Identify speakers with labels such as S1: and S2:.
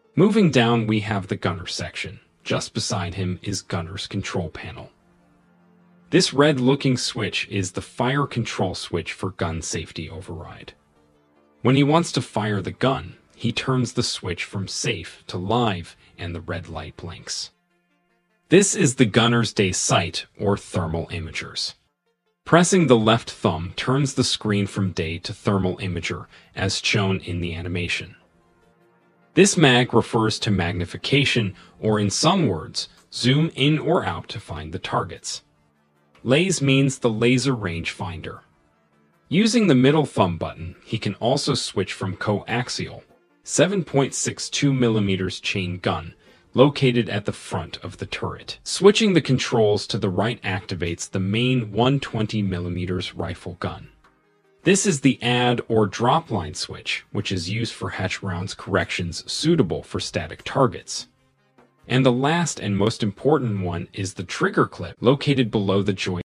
S1: Moving down, we have the gunner section. Just beside him is gunner's control panel. This red-looking switch is the fire control switch for gun safety override. When he wants to fire the gun, he turns the switch from safe to live and the red light blinks. This is the gunner's day sight or thermal imagers. Pressing the left thumb turns the screen from day to thermal imager as shown in the animation. This mag refers to magnification, or in some words, zoom in or out to find the targets. Laze means the laser range finder. Using the middle thumb button, he can also switch from coaxial 7.62mm chain gun located at the front of the turret. Switching the controls to the right activates the main 120mm rifle gun. This is the add or drop line switch, which is used for hatch rounds corrections suitable for static targets. And the last and most important one is the trigger clip located below the joystick.